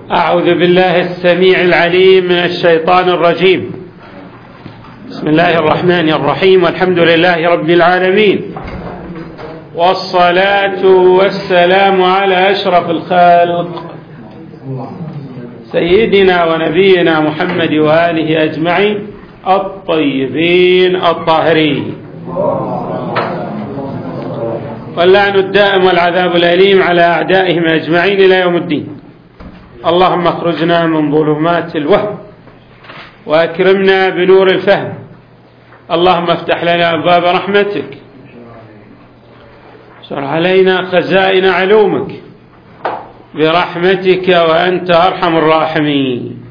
أعوذ بالله السميع العليم من الشيطان الرجيم. بسم الله الرحمن الرحيم، والحمد لله رب العالمين، والصلاة والسلام على أشرف الخلق سيدنا ونبينا محمد وآله أجمعين الطيبين الطاهرين، واللعن الدائم والعذاب الأليم على أعدائهم أجمعين إلى يوم الدين. اللهم اخرجنا من ظلمات الوهم وأكرمنا بنور الفهم. اللهم افتح لنا أبواب رحمتك، سر علينا خزائن علومك برحمتك وأنت أرحم الراحمين.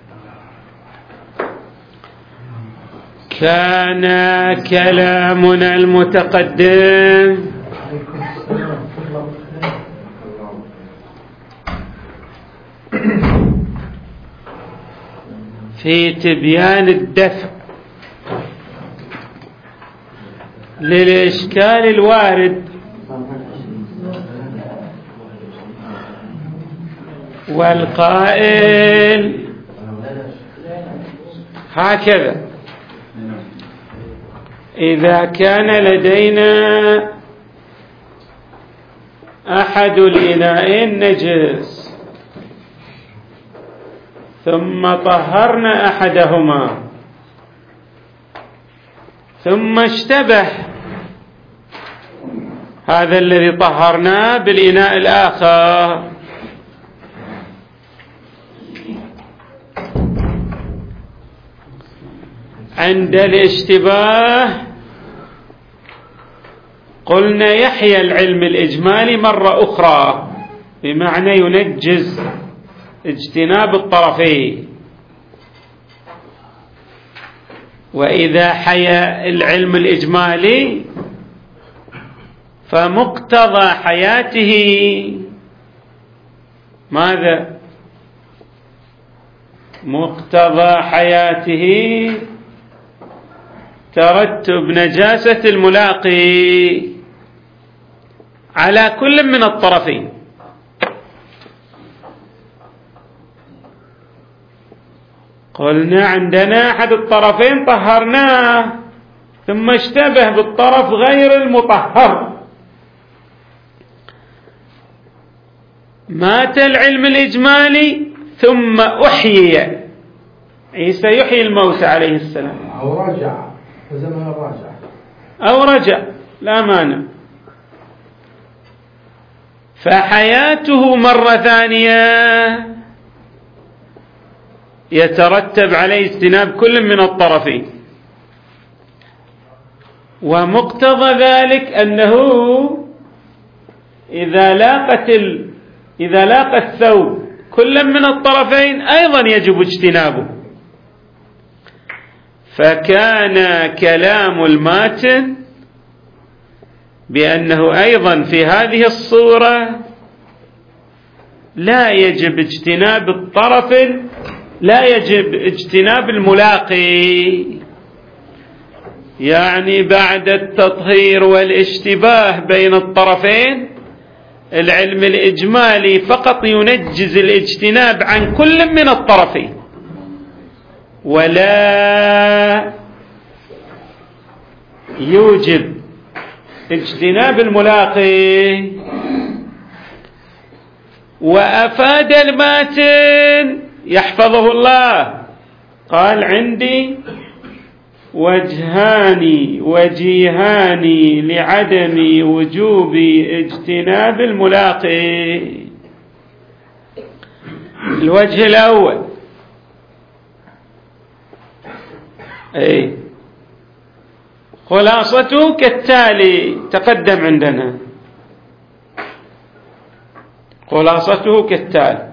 كان كلامنا المتقدم في تبيان الدفع للإشكال الوارد والقائل هكذا: إذا كان لدينا أحد الإناءين نجس ثم طهرنا أحدهما ثم اشتبه هذا الذي طهرناه بالإناء الآخر، عند الاشتباه قلنا يحيى العلم الإجمالي مرة أخرى، بمعنى ينجز اجتناب الطرفين. وإذا حيا العلم الإجمالي فمقتضى حياته ماذا؟ مقتضى حياته ترتب نجاسة الملاقي على كل من الطرفين. قلنا عندنا أحد الطرفين طهرناه ثم اشتبه بالطرف غير المطهر، مات العلم الإجمالي ثم أحيي. عيسى يحيي الموتى عليه السلام، أو رجع في زمن الرجع، أو رجع لا مانع، فحياته مرة ثانية يترتب عليه اجتناب كل من الطرفين. ومقتضى ذلك أنه إذا لاقى الثوب كل من الطرفين أيضا يجب اجتنابه. فكان كلام الماتن بأنه أيضا في هذه الصورة لا يجب اجتناب الطرف، لا يجب اجتناب الملاقي، يعني بعد التطهير والاشتباه بين الطرفين العلم الإجمالي فقط ينجز الاجتناب عن كل من الطرفين، ولا يوجب اجتناب الملاقي. وأفاد الماتن يحفظه الله، قال: عندي وجيهان لعدم وجوب اجتناب الملاقي. الوجه الأول: خلاصته كالتالي، تقدم عندنا خلاصته كالتالي: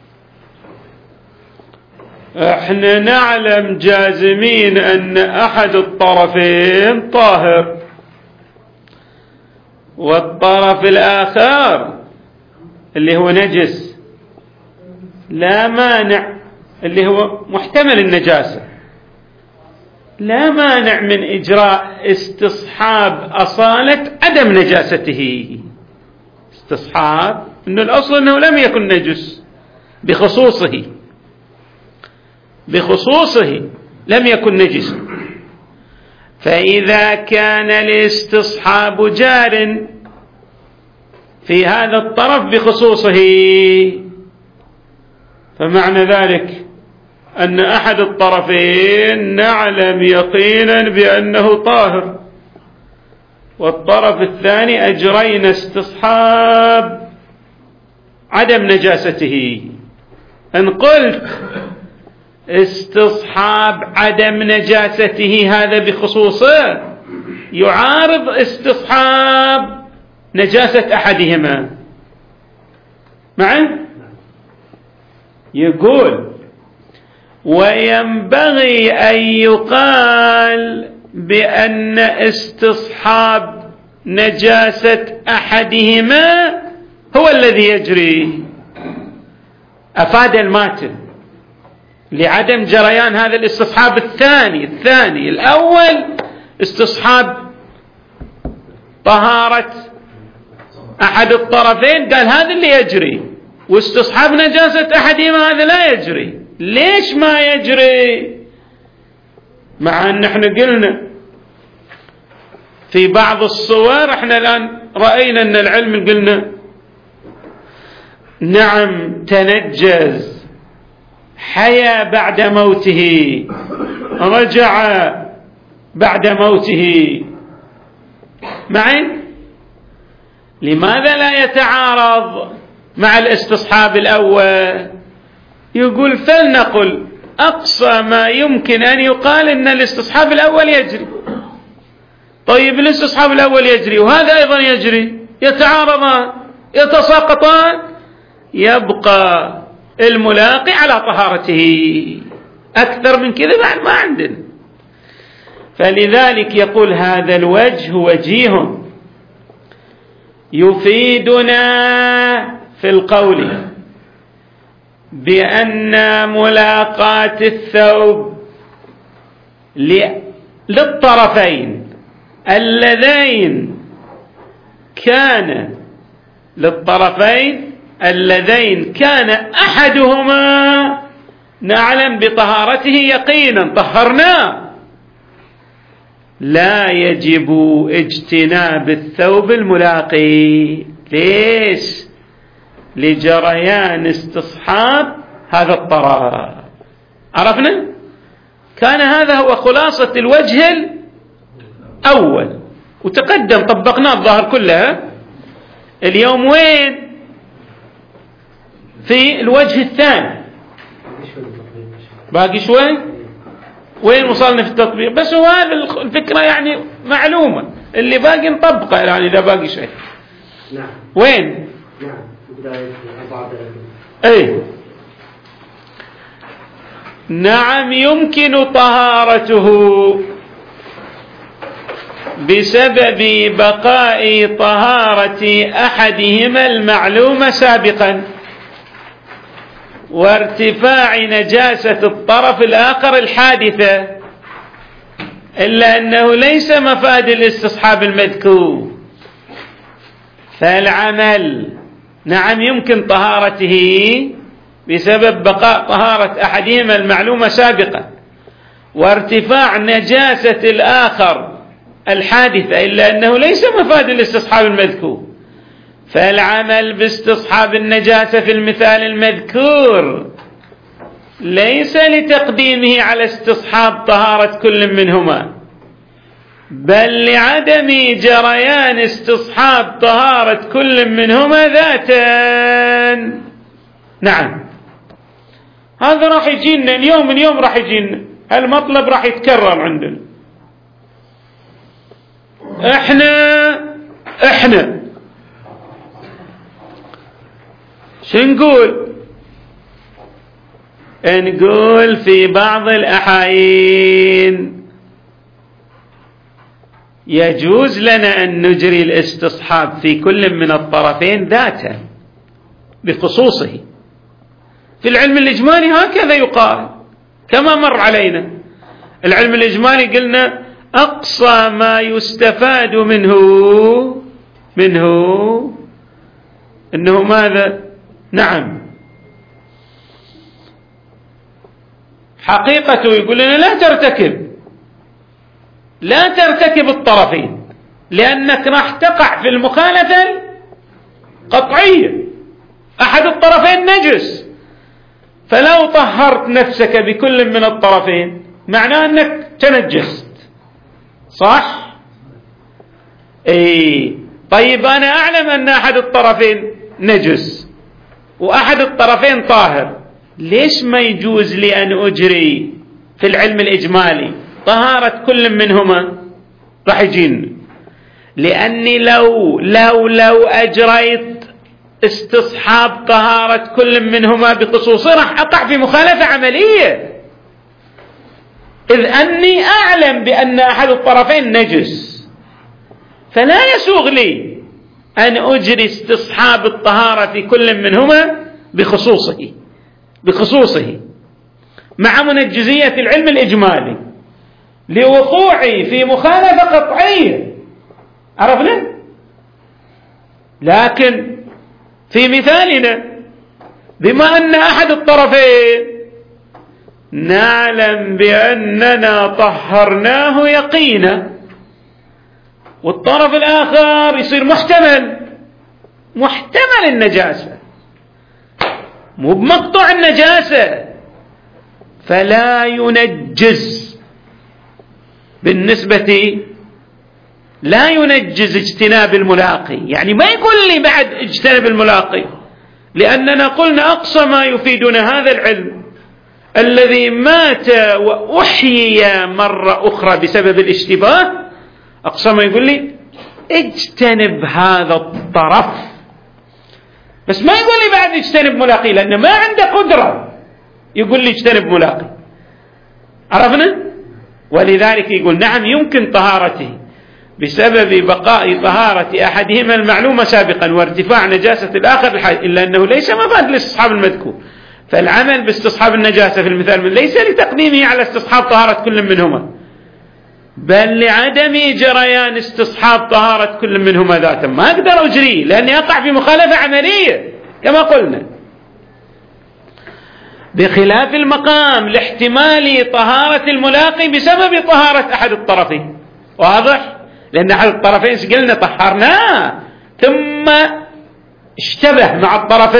احنا نعلم جازمين ان احد الطرفين طاهر والطرف الاخر اللي هو نجس لا مانع، اللي هو محتمل النجاسة، لا مانع من اجراء استصحاب اصالة عدم نجاسته. استصحاب انه الاصل انه لم يكن نجس، بخصوصه لم يكن نجسا. فإذا كان الاستصحاب جار في هذا الطرف بخصوصه، فمعنى ذلك أن أحد الطرفين نعلم يقينا بأنه طاهر، والطرف الثاني أجرينا استصحاب عدم نجاسته. إن قلت استصحاب عدم نجاسته هذا بخصوصه يعارض استصحاب نجاسة أحدهما معا. يقول وينبغي أن يقال بأن استصحاب نجاسة أحدهما هو الذي يجري. أفاد الماتن لعدم جريان هذا الاستصحاب الثاني. الأول استصحاب طهارة أحد الطرفين، قال هذا اللي يجري، واستصحاب نجاسة أحدهما هذا لا يجري. ليش ما يجري؟ مع أن احنا قلنا في بعض الصور، احنا الآن رأينا أن العلم قلنا نعم تنجز، حيا بعد موته، رجع بعد موته معي. لماذا لا يتعارض مع الاستصحاب الأول؟ يقول فلنقل أقصى ما يمكن أن يقال أن الاستصحاب الأول يجري. طيب الاستصحاب الأول يجري وهذا أيضا يجري، يتعارضان يتساقطان، يبقى الملاقي على طهارته. أكثر من كذا بعد ما عندنا. فلذلك يقول هذا الوجه وجيه يفيدنا في القول بأن ملاقاة الثوب للطرفين اللذين كان أحدهما نعلم بطهارته يقينا طهرناه، لا يجب اجتناب الثوب الملاقي. ليش؟ لجريان استصحاب هذا الطرف. عرفنا؟ كان هذا هو خلاصة الوجه الأول، وتقدم طبقناه الظاهر كلها. اليوم وين؟ في الوجه الثاني باقي شوي. وين وصلنا في التطبيق؟ بس هو هذا الفكرة يعني معلومة، اللي باقي نطبقه يعني إذا باقي شيء. نعم. وين؟ نعم بداية أي نعم يمكن طهارته بسبب بقاء طهارة أحدهما المعلومة سابقا وارتفاع نجاسة الطرف الآخر الحادثة، إلا أنه ليس مفاد الاستصحاب المذكور. فالعمل نعم يمكن طهارته بسبب بقاء طهارة أحدهما المعلومة سابقا وارتفاع نجاسة الآخر الحادثة، إلا أنه ليس مفاد الاستصحاب المذكور. فالعمل باستصحاب النجاسة في المثال المذكور ليس لتقديمه على استصحاب طهارة كل منهما، بل لعدم جريان استصحاب طهارة كل منهما ذاتا. نعم هذا راح يجينا اليوم راح يجينا المطلب راح يتكرر عندنا. احنا شو نقول في بعض الأحايين يجوز لنا أن نجري الاستصحاب في كل من الطرفين ذاته بخصوصه. في العلم الإجمالي هكذا يقال كما مر علينا. العلم الإجمالي قلنا أقصى ما يستفاد منه أنه ماذا؟ نعم حقيقته يقول لنا لا ترتكب الطرفين، لأنك راح تقع في المخالفة القطعية. أحد الطرفين نجس، فلو طهرت نفسك بكل من الطرفين معناه أنك تنجست، صح؟ طيب أنا أعلم أن أحد الطرفين نجس وأحد الطرفين طاهر، ليش ما يجوز لي أن أجري في العلم الإجمالي طهارة كل منهما؟ راح يجين، لأني لو أجريت استصحاب طهارة كل منهما بخصوصه راح أقع في مخالفة عملية، إذ أني أعلم بأن أحد الطرفين نجس، فلا يسوغ لي أن أجري استصحاب الطهارة في كل منهما بخصوصه مع منجزية العلم الإجمالي لوقوعي في مخالفة قطعية. عرفنا؟ لكن في مثالنا بما أن أحد الطرفين نعلم بأننا طهرناه يقينا، والطرف الآخر يصير محتمل النجاسة، مو بمقطع النجاسة، فلا ينجز لا ينجز اجتناب الملاقي. يعني ما يقول لي بعد اجتنب الملاقي، لأننا قلنا أقصى ما يفيدنا هذا العلم الذي مات وأحيي مرة أخرى بسبب الاشتباه، أقصى ما يقول لي اجتنب هذا الطرف، بس ما يقول لي بعد اجتنب ملاقي، لأنه ما عنده قدرة يقول لي اجتنب ملاقي. عرفنا؟ ولذلك يقول نعم يمكن طهارته بسبب بقاء طهارة أحدهما المعلومة سابقا وارتفاع نجاسة الآخر إلا أنه ليس مفاد لاستصحاب المذكور، فالعمل باستصحاب النجاسة في المثال ليس لتقديمه على استصحاب طهارة كل منهما، بل لعدم جريان استصحاب طهارة كل منهما ذاتا. ما أقدر أجريه لأني أقع في مخالفة عملية كما قلنا، بخلاف المقام لاحتمال طهارة الملاقي بسبب طهارة أحد الطرفين. واضح؟ لأن أحد الطرفين قلنا طهرناه ثم اشتبه مع الطرف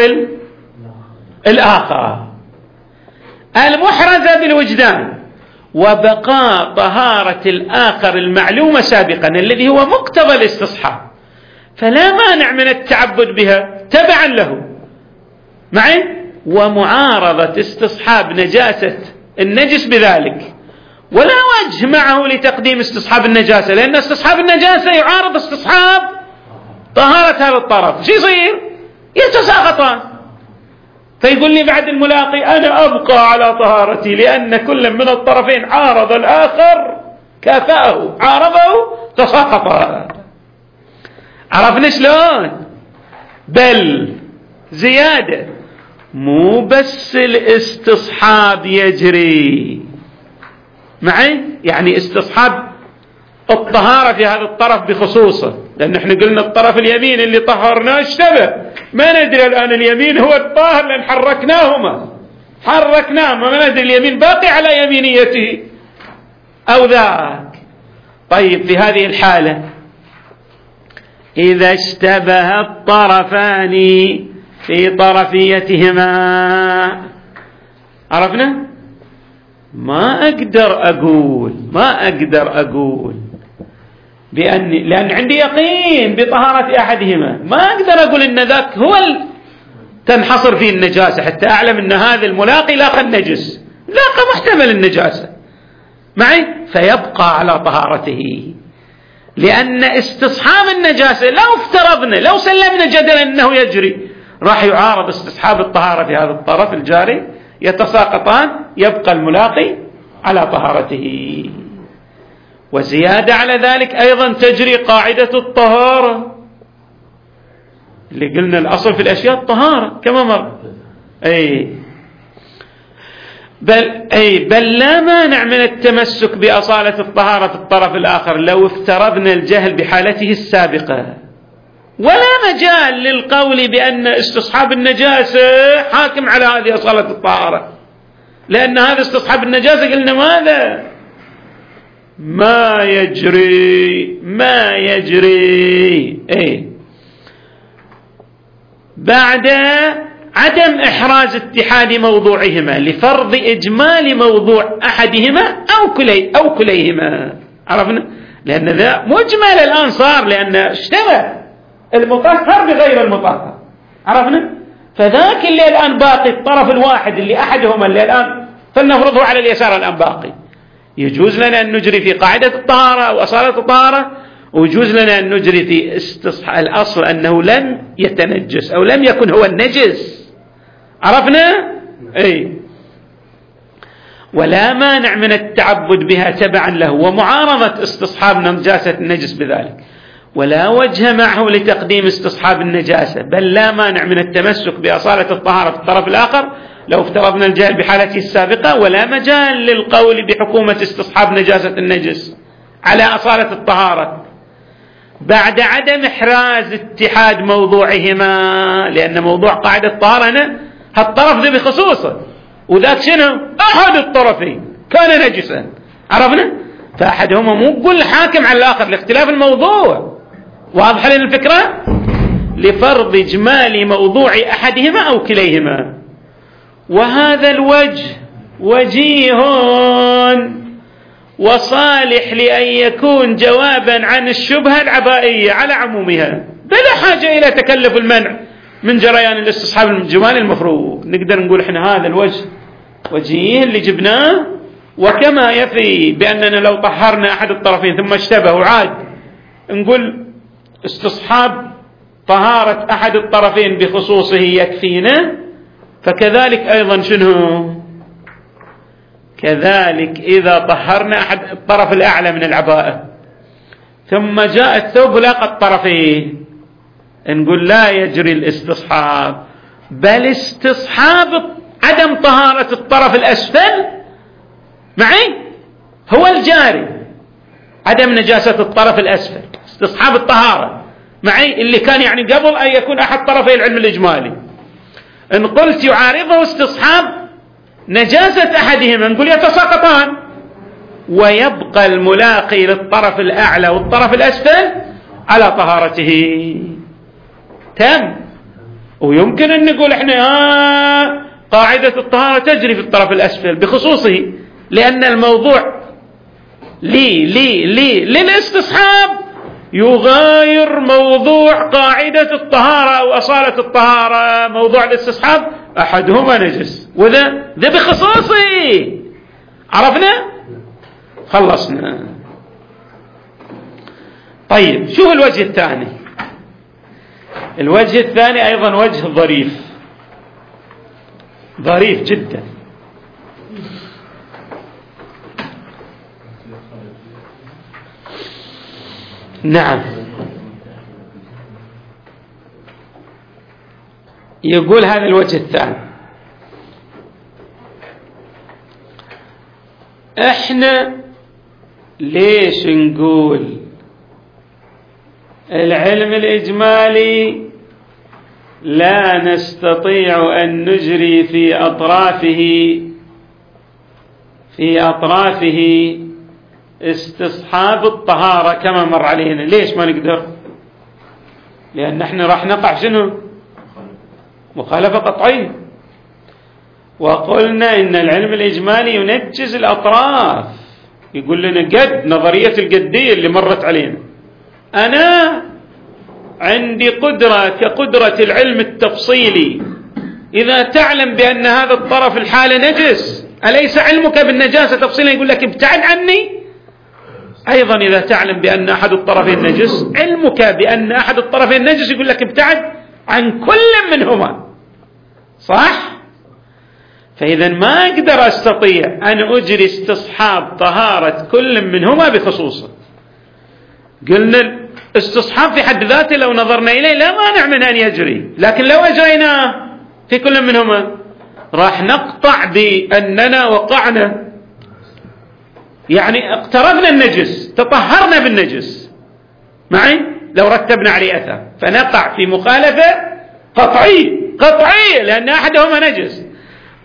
الآخر، المحرزة بالوجدان وبقاء طهارة الآخر المعلومة سابقا الذي هو مقتضى الاستصحاب، فلا مانع من التعبد بها تبعا له معي، ومعارضة استصحاب نجاسة النجس بذلك، ولا وجه معه لتقديم استصحاب النجاسة، لأن استصحاب النجاسة يعارض استصحاب طهارة هذا الطرف. شو يصير؟ يتساقطان. فيقول لي بعد الملاقي أنا أبقى على طهارتي لأن كل من الطرفين عارض الآخر كافأه، عارضه تساقط. عرفنا شلون؟ بل زيادة، مو بس الاستصحاب يجري معي، يعني استصحاب الطهارة في هذا الطرف بخصوصه، لأن احنا قلنا الطرف اليمين اللي طهرناه اشتبه، ما ندري الآن اليمين هو الطاهر لأن حركناهما ما ندري اليمين باقي على يمينيته أو ذاك. طيب في هذه الحالة إذا اشتبه الطرفان في طرفيتهما، عرفنا؟ ما أقدر أقول لأن عندي يقين بطهارة أحدهما، ما أقدر أقول إن ذاك هو تنحصر فيه النجاسة حتى أعلم إن هذا الملاقي لاقى النجس، لاقى محتمل النجاسة معي، فيبقى على طهارته، لأن استصحاب النجاسة لو سلمنا جدلا أنه يجري راح يعارض استصحاب الطهارة في هذا الطرف الجاري، يتساقطان، يبقى الملاقي على طهارته. وزيادة على ذلك أيضا تجري قاعدة الطهارة اللي قلنا الأصل في الأشياء الطهارة كما مر. بل لا مانع من التمسك بأصالة الطهارة في الطرف الآخر لو افترضنا الجهل بحالته السابقة، ولا مجال للقول بأن استصحاب النجاسة حاكم على هذه أصالة الطهارة، لأن هذا استصحاب النجاسة قلنا ماذا؟ ما يجري بعد عدم إحراز اتحاد موضوعهما لفرض إجمال موضوع أحدهما أو كليهما. عرفنا؟ لأن ذا مجمل الآن صار، لأن اشتبه المطهر بغير المطهر. عرفنا؟ فذاك اللي الآن باقي الطرف الواحد اللي أحدهما اللي الآن فلنفرضه على اليسار الآن باقي، يجوز لنا أن نجري في قاعدة الطهارة أو أصالة الطهارة، ويجوز لنا أن نجري في استصحاب الأصل أنه لم يتنجس أو لم يكن هو النجس. عرفنا؟ ولا مانع من التعبد بها تبعا له ومعارضة استصحاب نجاسة النجس بذلك، ولا وجه معه لتقديم استصحاب النجاسة، بل لا مانع من التمسك بأصالة الطهارة في الطرف الآخر لو افترضنا الجهل بحالته السابقة، ولا مجال للقول بحكومة استصحاب نجاسة النجس على أصالة الطهارة بعد عدم إحراز اتحاد موضوعهما، لأن موضوع قاعدة الطهارة هنا هالطرف ذي بخصوصه، وذاك شنو؟ أحد الطرفين كان نجسا. عرفنا؟ فأحدهما مو كل حاكم على الآخر لاختلاف الموضوع. واضح لنا الفكرة؟ لفرض إجمال موضوع أحدهما أو كليهما. وهذا الوجه وجيه وصالح لأن يكون جوابا عن الشبهة العبائية على عمومها بلا حاجة إلى تكلف المنع من جريان الاستصحاب الجمالي المفروض. نقدر نقول احنا هذا الوجه وجيه اللي جبناه، وكما يفي بأننا لو طهرنا أحد الطرفين ثم اشتبه وعاد نقول استصحاب طهارة أحد الطرفين بخصوصه يكفينا، فكذلك أيضا شنو؟ كذلك إذا طهرنا أحد الطرف الأعلى من العباءة ثم جاء الثوب لاقى الطرفين، نقول لا يجري الاستصحاب، بل استصحاب عدم طهارة الطرف الأسفل معي هو الجاري، عدم نجاسة الطرف الأسفل استصحاب الطهارة معي اللي كان يعني قبل أن يكون أحد طرفي العلم الإجمالي. إن قلت يعارضه استصحاب نجاسة أحدهما نقول يتساقطان، ويبقى الملاقي للطرف الأعلى والطرف الأسفل على طهارته تم. ويمكن أن نقول احنا قاعدة الطهارة تجري في الطرف الأسفل بخصوصه، لأن الموضوع للاستصحاب يغاير موضوع قاعدة الطهارة أو أصالة الطهارة. موضوع الاستصحاب أحدهما نجس وذا بخصوصه. عرفنا؟ خلصنا. طيب شوف الوجه الثاني. الوجه الثاني أيضا وجه ظريف جدا. نعم، يقول هذا الوجه الثاني: احنا ليش نقول العلم الإجمالي لا نستطيع أن نجري في أطرافه استصحاب الطهارة كما مر علينا؟ ليش ما نقدر؟ لأن احنا راح نقع شنو؟ مخالفة قطعية. وقلنا إن العلم الإجمالي ينجز الأطراف، يقول لنا قد نظرية القدية اللي مرت علينا. أنا عندي قدرة كقدرة العلم التفصيلي، إذا تعلم بأن هذا الطرف الحالة نجس أليس علمك بالنجاسة تفصيلا يقول لك ابتعد عني؟ أيضا إذا تعلم بأن أحد الطرفين نجس علمك بأن أحد الطرفين نجس يقول لك ابتعد عن كل منهما. صح؟ فإذا ما أقدر أستطيع أن أجري استصحاب طهارة كل منهما بخصوصه. قلنا استصحاب في حد ذاته لو نظرنا إليه لا مانع من أن يجري، لكن لو أجريناه في كل منهما راح نقطع بأننا وقعنا، يعني اقترفنا النجس، تطهرنا بالنجس معي لو رتبنا عليه أثر، فنقع في مخالفة قطعية لأن أحدهما نجس.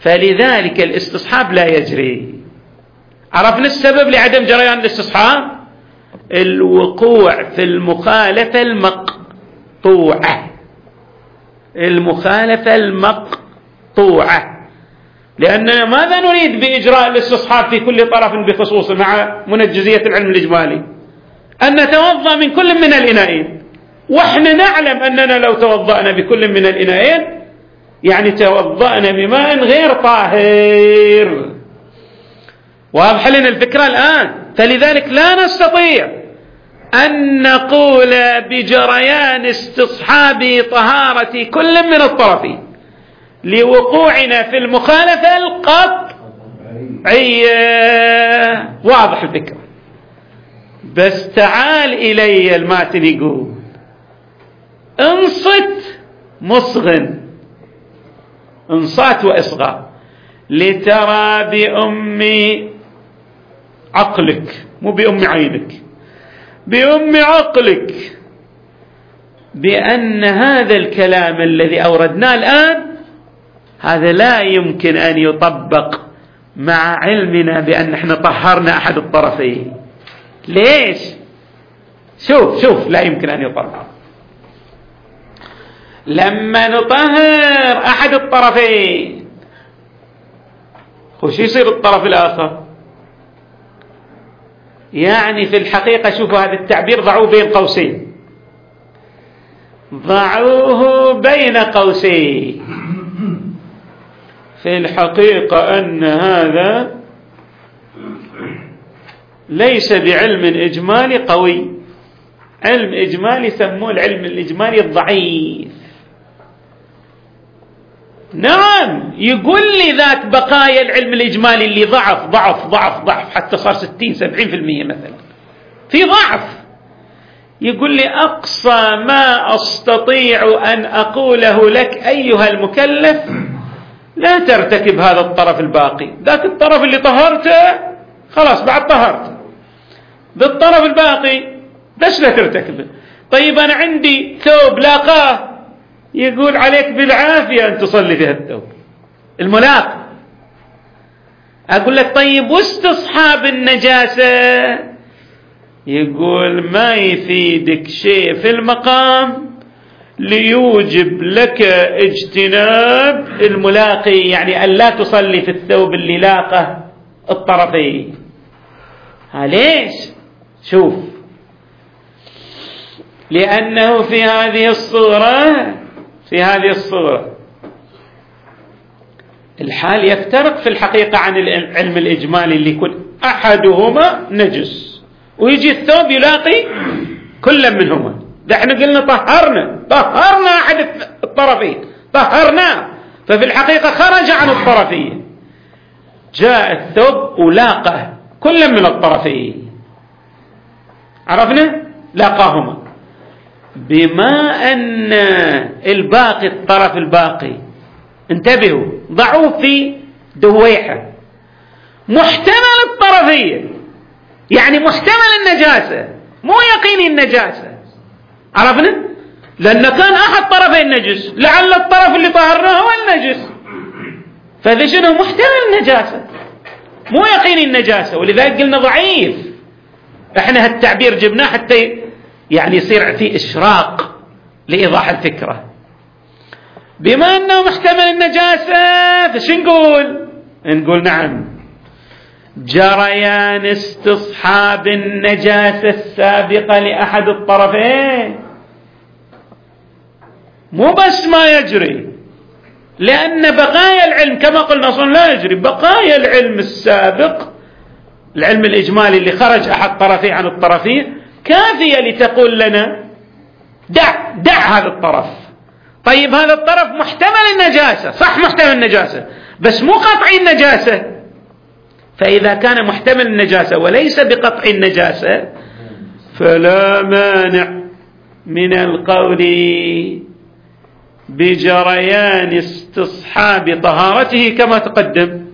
فلذلك الاستصحاب لا يجري. عرفنا السبب لعدم جريان الاستصحاب؟ الوقوع في المخالفة المقطوعة. المخالفة المقطوعة، لأننا ماذا نريد بإجراء الاستصحاب في كل طرف بخصوصه مع منجزية العلم الإجمالي؟ أن نتوضأ من كل من الإناءين، وإحنا نعلم أننا لو توضأنا بكل من الإناءين يعني توضأنا بماء غير طاهر. واضح لنا الفكرة الآن؟ فلذلك لا نستطيع أن نقول بجريان استصحاب طهارة كل من الطرفين لوقوعنا في المخالفة القطعية. واضح الفكرة؟ بس تعال إلي الماتن يقول انصت مصغن، انصات وإصغاء، لترى بأم عقلك، مو بأم عينك، بأم عقلك، بأن هذا الكلام الذي أوردناه الآن هذا لا يمكن أن يطبق مع علمنا بأن احنا طهرنا أحد الطرفين. ليش؟ شوف لا يمكن أن يطبق. لما نطهر أحد الطرفين وش يصير الطرف الآخر؟ يعني في الحقيقة شوفوا هذا التعبير ضعوه بين قوسين، ضعوه بين قوسين. في الحقيقة أن هذا ليس بعلم إجمالي قوي. علم إجمالي سموه العلم الإجمالي الضعيف. نعم يقول لي ذاك بقايا العلم الإجمالي اللي ضعف حتى صار 60-70% مثلا في ضعف. يقول لي أقصى ما أستطيع أن أقوله لك أيها المكلف لا ترتكب هذا الطرف الباقي. ذاك الطرف اللي طهرته خلاص بعد طهرته، بالطرف الباقي بس لا ترتكبه. طيب أنا عندي ثوب لاقاه، يقول عليك بالعافية أن تصلي في الثوب الملاق. أقول لك طيب واستصحاب النجاسة، يقول ما يفيدك شيء في المقام ليوجب لك اجتناب الملاقي، يعني أن لا تصلي في الثوب اللي لاقه الطرفين. ليش؟ شوف، لأنه في هذه الصورة الحال يفترق في الحقيقة عن العلم الإجمالي اللي يكون أحدهما نجس ويجي الثوب يلاقي كل منهما. ده احنا قلنا طهرنا أحد الطرفين، طهرناه، ففي الحقيقة خرج عن الطرفين. جاء الثوب ولاقه كل من الطرفين، عرفنا؟ لاقاهما. بما أن الباقي الطرف الباقي انتبهوا ضعوه في دويحة محتمل الطرفية، يعني محتمل النجاسة مو يقيني النجاسة، عرفنا؟ لأن كان أحد طرفين نجس، لعل الطرف اللي طهرناه هو النجس، فذا شنو؟ محتمل النجاسة مو يقيني النجاسة. ولذلك قلنا ضعيف. احنا هالتعبير جبناه حتى يعني يصير فيه إشراق لإيضاح الفكرة. بما أنه محتمل النجاسة فش نقول نعم جريان استصحاب النجاسة السابقة لأحد الطرفين مو بس ما يجري، لأن بقايا العلم كما قلنا أصلا لا يجري. بقايا العلم السابق، العلم الإجمالي اللي خرج أحد طرفي عن الطرفين، كافية لتقول لنا دع هذا الطرف. طيب هذا الطرف محتمل النجاسة، صح محتمل النجاسة بس مو قطعي النجاسة. فإذا كان محتمل النجاسة وليس بقطع النجاسة فلا مانع من القول بجريان استصحاب طهارته كما تقدم،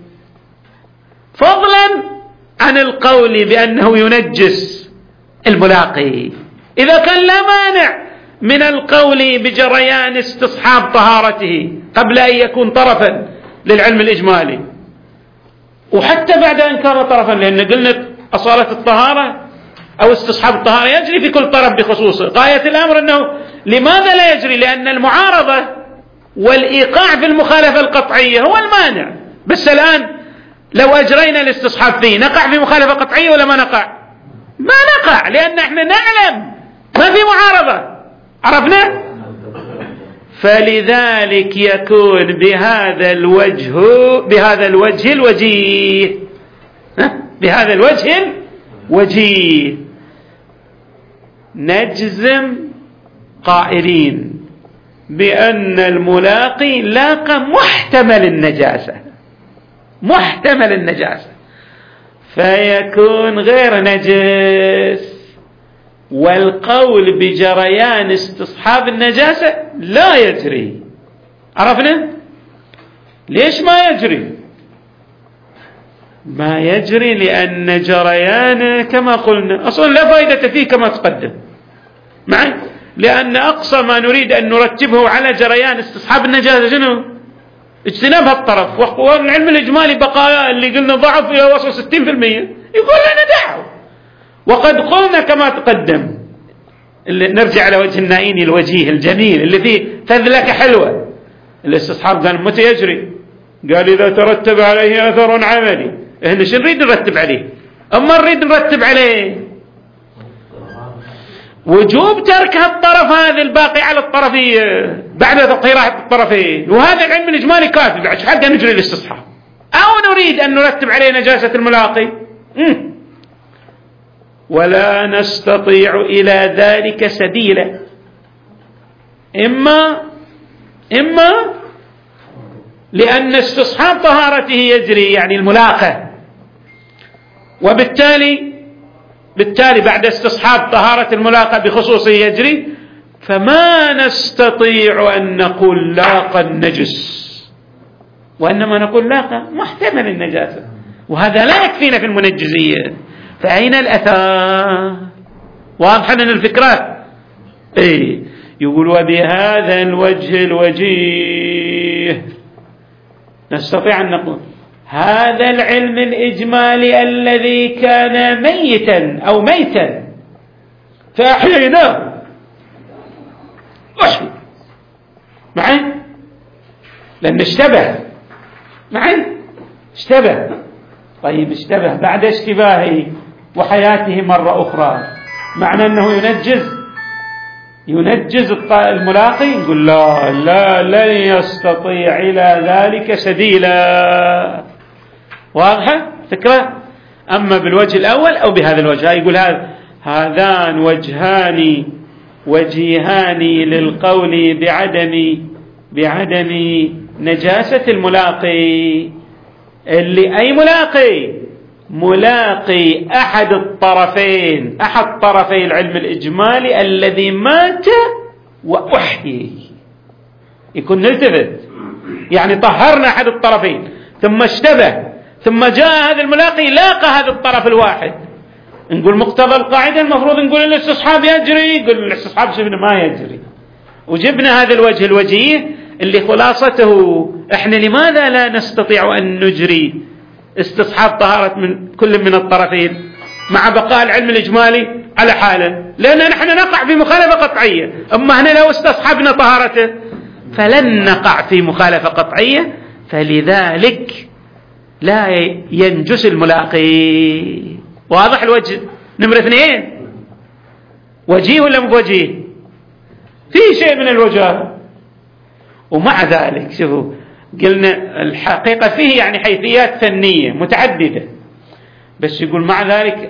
فضلا عن القول بأنه ينجس الملاقي. إذا كان لا مانع من القول بجريان استصحاب طهارته قبل أن يكون طرفا للعلم الإجمالي، وحتى بعد إنكار طرفا، لأن قلنا أصالة الطهارة أو استصحاب الطهارة يجري في كل طرف بخصوصه. غاية الأمر أنه لماذا لا يجري؟ لأن المعارضة والإيقاع في المخالفة القطعية هو المانع. بس الآن لو أجرينا الاستصحاب فيه نقع في مخالفة قطعية ولا ما نقع؟ ما نقع، لأن احنا نعلم ما في معارضة. عرفنا؟ فلذلك يكون بهذا الوجه الوجيه، بهذا الوجه الوجيه نجزم قائلين بأن الملاقي لاقى محتمل النجاسة فيكون غير نجس، والقول بجريان استصحاب النجاسة لا يجري. عرفنا؟ ليش ما يجري؟ ما يجري لأن جريانه كما قلنا أصلا لا فائدة فيه كما تقدم معي، لأن أقصى ما نريد أن نرتبه على جريان استصحاب النجاسة شنو؟ اجتناب هالطرف. والعلم الإجمالي بقايا اللي قلنا ضعف إلى وصل 60%، يقول لنا دعوا. وقد قلنا كما تقدم، اللي نرجع على وجه النائين الوجيه الجميل اللي فيه فذلكة حلوة. الاستصحاب قال متى يجري؟ قال إذا ترتب عليه أثر عملي. إحنا شو نريد نرتب عليه؟ أما نريد نرتب عليه وجوب ترك هالطرف هذا الباقي على الطرفية بعد قراءة الطرفين، وهذا العلم الإجمالي كافي. بعد شو حق نجري الاستصحاب؟ أو نريد أن نرتب عليه نجاسة الملاقي؟ ولا نستطيع إلى ذلك سبيلا. إما لأن استصحاب طهارته يجري يعني الملاقة، وبالتالي بعد استصحاب طهارة الملاقة بخصوصه يجري، فما نستطيع أن نقول لاقى النجس، وإنما نقول لاقى محتمل النجاسة، وهذا لا يكفينا في المنجزية. فأين الأثار؟ واضحة لنا الفكرة؟ يقول وبهذا الوجه الوجيه نستطيع أن نقول هذا العلم الإجمالي الذي كان ميتا أو ميتا فأحييناه معي، لأن اشتبه معي، اشتبه. طيب اشتبه بعد اشتباهه وحياته مرة أخرى، معنى أنه ينجز الملاقي؟ يقول لا لن يستطيع إلى ذلك سبيلا. واضحة فكرة؟ أما بالوجه الأول أو بهذا الوجه، يقول هذان وجيهان للقول بعدم نجاسة الملاقي. اللي أي ملاقي أحد طرفي العلم الإجمالي الذي مات وأحيي. يكون نلتفت، يعني طهرنا أحد الطرفين ثم اشتبه، ثم جاء هذا الملاقي لاقى هذا الطرف الواحد. نقول مقتضى القاعدة المفروض نقول الاستصحاب يجري، يقول الاستصحاب شفنا ما يجري. وجبنا هذا الوجه الوجيه اللي خلاصته احنا لماذا لا نستطيع أن نجري استصحاب طهارة من كل من الطرفين مع بقاء العلم الإجمالي على حاله؟ لأن نحن نقع في مخالفة قطعية. أما هنا لو استصحبنا طهارته فلن نقع في مخالفة قطعية، فلذلك لا ينجس الملاقي. واضح الوجه؟ نمرة 2 وجيه ولا مو وجيه؟ في شيء من الوجه. ومع ذلك شوفوا قلنا الحقيقة فيه يعني حيثيات فنية متعددة، بس يقول مع ذلك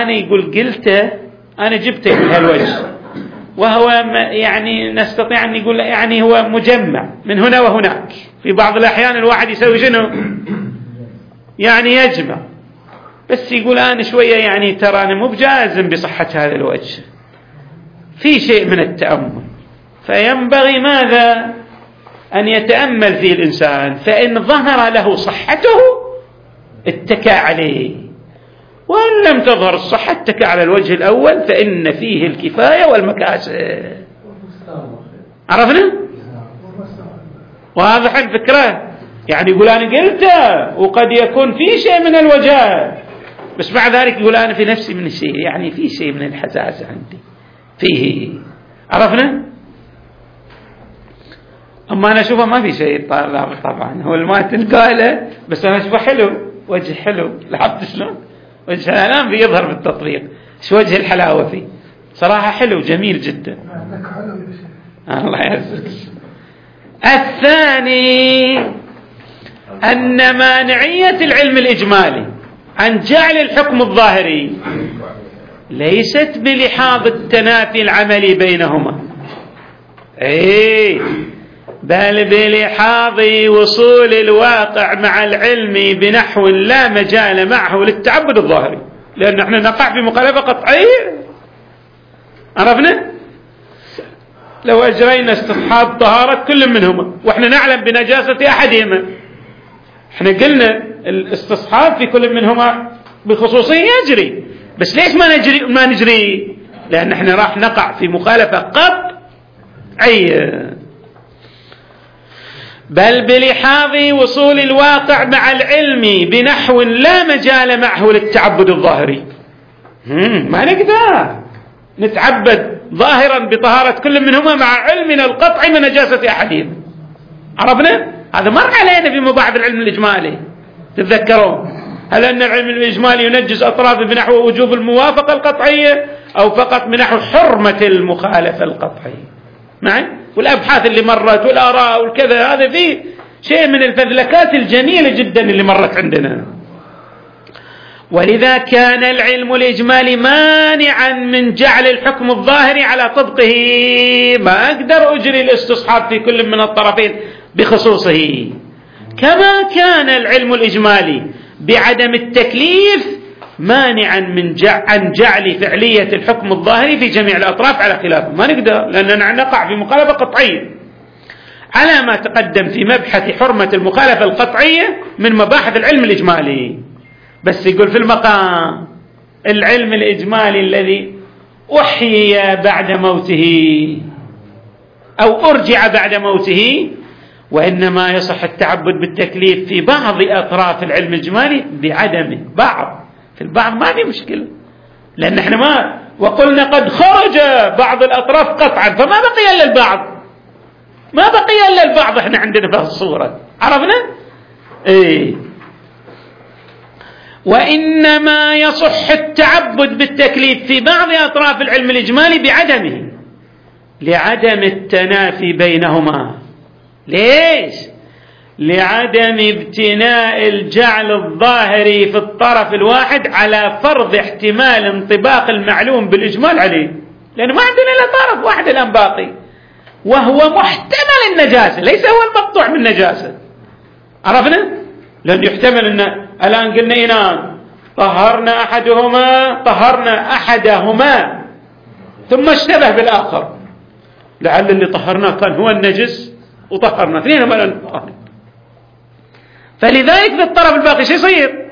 أنا جبته من هالوجه، وهو يعني نستطيع أن نقول يعني هو مجمع من هنا وهناك. في بعض الأحيان الواحد يسوي شنو؟ يعني يجمع. بس يقول أنا شوية يعني ترى أنا مو بجازم بصحة هذا الوجه، في شيء من التأمل، فينبغي ماذا؟ أن يتأمل فيه الإنسان، فإن ظهر له صحته اتكى عليه، وإن لم تظهر الصحة اتكى على الوجه الأول، فإن فيه الكفاية والمكاسب. عرفنا؟ واضح الفكرة؟ يعني يقول أنا قلته وقد يكون في شيء من الوجاهة، بس مع ذلك يقول أنا في نفسي من الشيء، يعني في شيء من الحزازة عندي فيه. عرفنا؟ أما أنا أشوفه ما في شيء طبعا، هو ما تلقى له، بس أنا أشوفه حلو، وجه حلو. لاحظت شلون؟ وجه الآن بيظهر بالتطبيق شو وجه الحلاوة فيه، صراحة حلو جميل جدا. الله يعزك. الثاني أن مانعية العلم الإجمالي عن جعل الحكم الظاهري ليست بلحاظ التنافي العملي بينهما، بل بلحاظ وصول الواقع مع العلم بنحو لا مجال معه للتعبد الظاهري، لأن احنا نقع في مخالفة قطعية. عرفنا؟ لو أجرينا استصحاب طهارة كل منهما واحنا نعلم بنجاسة أحدهما، احنا قلنا الاستصحاب في كل منهما بخصوصية يجري، بس ليش ما نجري؟ لأن احنا راح نقع في مخالفة قطعية. بل بلحاظ وصول الواقع مع العلم بنحو لا مجال معه للتعبد الظاهري. ما نقدر نتعبد ظاهرا بطهارة كل منهما مع علمنا القطعي من نجاسة أحدهما. عرفنا؟ هذا مر علينا في مباحث العلم الإجمالي، تتذكرون؟ هل أن العلم الإجمالي ينجز أطرافه بنحو وجوب الموافقة القطعية أو فقط بنحو حرمة المخالفة القطعية؟ معي؟ والأبحاث اللي مرت والآراء والكذا، هذا فيه شيء من الفذلكات الجميلة جدا اللي مرت عندنا. ولذا كان العلم الإجمالي مانعا من جعل الحكم الظاهري على طبقه، ما أقدر أجري الاستصحاب في كل من الطرفين بخصوصه، كما كان العلم الإجمالي بعدم التكليف مانعا عن جعل فعلية الحكم الظاهري في جميع الأطراف على خلافه. ما نقدر، لأننا نقع في مخالفة قطعية على ما تقدم في مبحث حرمة المخالفة القطعية من مباحث العلم الإجمالي. بس يقول في المقام العلم الإجمالي الذي أحيي بعد موته أو أرجع بعد موته، وإنما يصح التعبد بالتكليف في بعض أطراف العلم الإجمالي بعدمه. في البعض ما في مشكلة، لأن احنا وقلنا قد خرج بعض الأطراف قطعا، فما بقي إلا البعض، ما بقي إلا البعض احنا عندنا في الصورة. عرفنا؟ وإنما يصح التعبد بالتكليف في بعض أطراف العلم الإجمالي بعدمه لعدم التنافي بينهما. ليش؟ لعدم ابتناء الجعل الظاهري في الطرف الواحد على فرض احتمال انطباق المعلوم بالإجمال عليه، لأنه ما عندنا إلا طرف واحد الآن باقي، وهو محتمل النجاسة، ليس هو المقطوع من النجاسة. عرفنا؟ لأنه يحتمل أن الآن قلنا إنان طهرنا أحدهما ثم اشتبه بالآخر، لعل اللي طهرناه كان هو النجس وطهرنا اثنين ما نطهر، فلذلك في الطرف الباقي شو يصير؟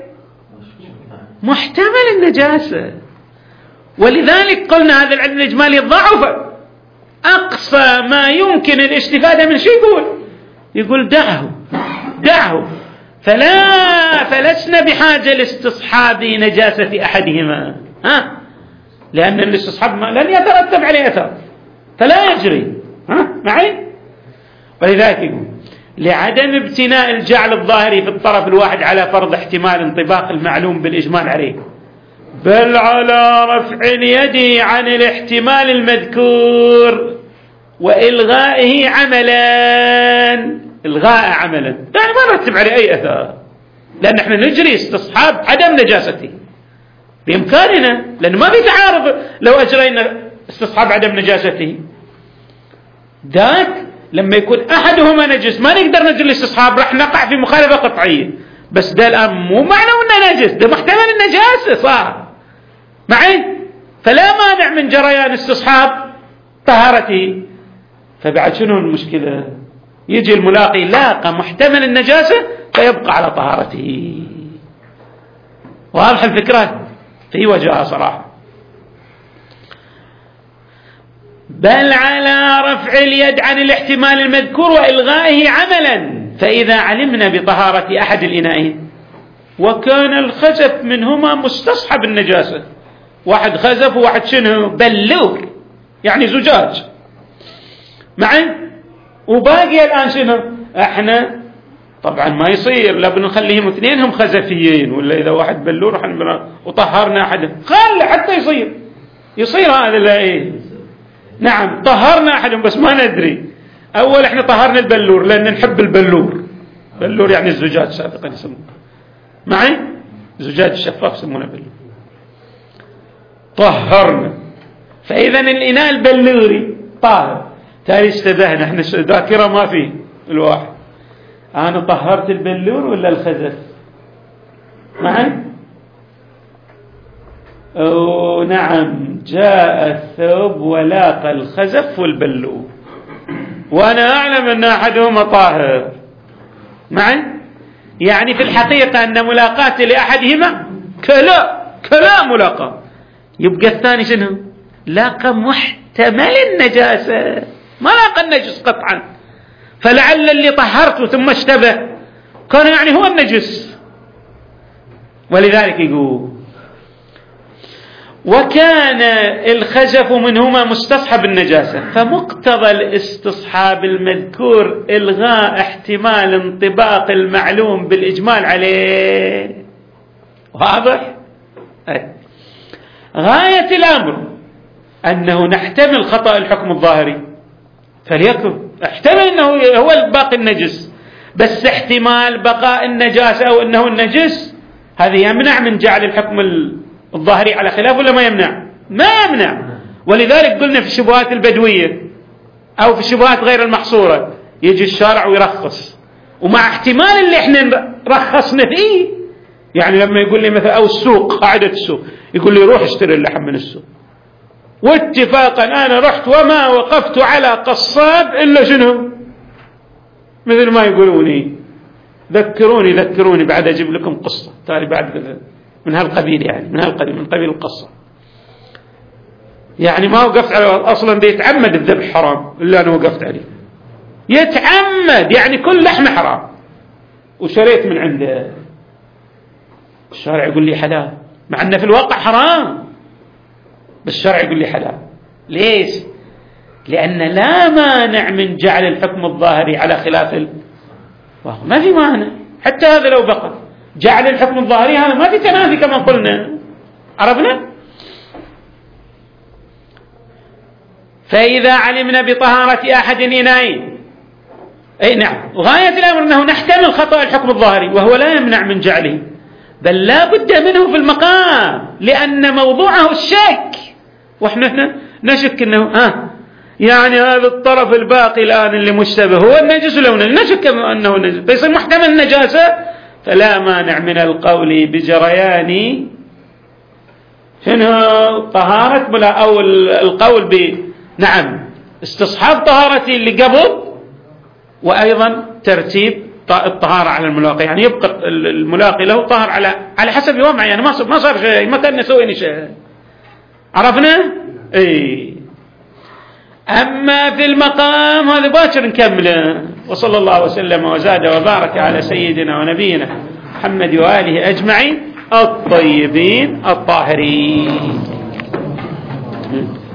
محتمل النجاسة. ولذلك قلنا هذا العلم الإجمالي ضعف، أقصى ما يمكن الاستفادة من شيء يقول دعه فلسنا بحاجة لاستصحاب نجاسة أحدهما، لأن الاستصحاب لن يترتب عليه أثر فلا يجري. معي؟ ولذلك يقول لعدم ابتناء الجعل الظاهري في الطرف الواحد على فرض احتمال انطباق المعلوم بالإجمال عليه، بل على رفع اليد عن الاحتمال المذكور وإلغائه عملا. يعني ما نرتب عليه أي أثر، لأن احنا نجري استصحاب عدم نجاسته بإمكاننا، لأن ما في تعارض لو أجرينا استصحاب عدم نجاسته. ذاك لما يكون أحدهما نجس ما نقدر نجري استصحاب، راح نقع في مخالفة قطعية. بس ده الآن مو معنى أنه نجس، ده محتمل النجاسة صار معي، فلا مانع من جريان استصحاب طهارته. فبعد شنو المشكلة؟ يجي الملاقي لاقى محتمل النجاسة فيبقى على طهارته. واضح الفكرة؟ في وجهها صراحة. بل على رفع اليد عن الاحتمال المذكور وإلغائه عملا، فإذا علمنا بطهارة أحد الإناءين وكان الخزف منهما مستصحب النجاسة، واحد خزف وواحد شنو بلور يعني زجاج معي، وباقي الآن شنو احنا طبعا ما يصير، لابد نخليهم اثنينهم خزفيين، ولا إذا واحد بلور وطهرنا أحدهم خل حتى يصير هذا لا إيه. نعم طهرنا أحدهم بس ما ندري، أول احنا طهرنا البلور لأن نحب البلور، بلور يعني الزجاج سابقا يسمونه معي، زجاج الشفاف يسمونه بلور، طهرنا، فإذا الإناء البلوري طاهر. تالي اشتبهنا احنا ذاكرة ما في الواحد، أنا طهرت البلور ولا الخزف معي؟ نعم جاء الثوب ولاقى الخزف والبلور وأنا أعلم أن أحدهما طاهر معي، يعني في الحقيقة أن ملاقاة لأحدهما كلا ملاقاة، يبقى الثاني شنو لاقى محتمل النجاسة ما لاقى النجس قطعا، فلعل اللي طهرته ثم اشتبه كان يعني هو النجس. ولذلك يقول وكان الخزف منهما مستصحب النجاسة، فمقتضى الاستصحاب المذكور إلغاء احتمال انطباق المعلوم بالإجمال عليه. واضح؟ غاية الأمر أنه نحتمل خطأ الحكم الظاهري، فليكن احتمل أنه هو الباقي النجس، بس احتمال بقاء النجاسة أو أنه النجس هذا يمنع من جعل الحكم الظاهري على خلاف ولا ما يمنع؟ ما يمنع. ولذلك قلنا في الشبهات البدوية أو في الشبهات غير المحصورة يجي الشارع ويرخص، ومع احتمال اللي احنا رخصنا فيه، يعني لما يقول لي مثلا أو السوق قاعدة السوق يقول لي روح اشتري اللحم من السوق، واتفاقا أنا رحت وما وقفت على قصاب إلا شنو مثل ما يقولوني ذكروني بعد أجيب لكم قصة تالي بعد من هالقبيل، يعني من قبيل القصة، يعني ما وقفت على أصلا بيتعمد الذبح حرام إلا أنا وقفت عليه يتعمد، يعني كل لحم حرام، وشريت من عنده الشارع يقول لي حلال مع أنه في الواقع حرام، بس الشارع يقول لي حلال. ليش؟ لأن لا مانع من جعل الحكم الظاهري على خلاف ما في مانع، حتى هذا لو بقى جعل الحكم الظاهري هذا ما في تنافي كما قلنا، عرفنا؟ فإذا علمنا بطهارة أحد الإناءين أي نعم، غاية الأمر أنه نحتمل خطأ الحكم الظاهري وهو لا يمنع من جعله، بل لا بد منه في المقام، لأن موضوعه الشك، وإحنا نشك أنه يعني هذا الطرف الباقي الآن اللي مشتبه هو النجس لونه، نشك أنه نجس فيصير محتمل نجاسة، فلا مانع من القول بجريان شنو طهارة أو القول نعم استصحاب طهارة اللي قبل، وأيضا ترتيب الطهارة على الملاقي، يعني يبقى الملاقي له طهر على حسب وضعه، يعني ما صار شيء، ما كان نسوي شيء، عرفنا؟ اي. أما في المقام هذا باكر نكمله. وصلى الله وسلم وزاد وبارك على سيدنا ونبينا محمد وآله أجمعين الطيبين الطاهرين.